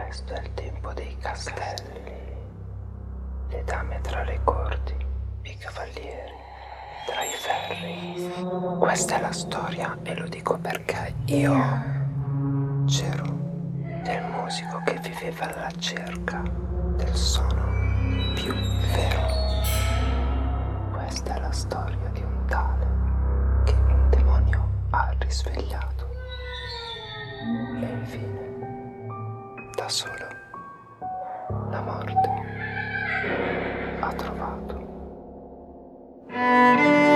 Questo è il tempo dei castelli, le dame tra le corti, i cavalieri tra i ferri. Questa è la storia e lo dico perché io c'ero del musico che viveva alla cerca del suono più vero. Questa è la storia di un tale che un demonio ha risvegliato e infine, da solo, la morte ha trovato.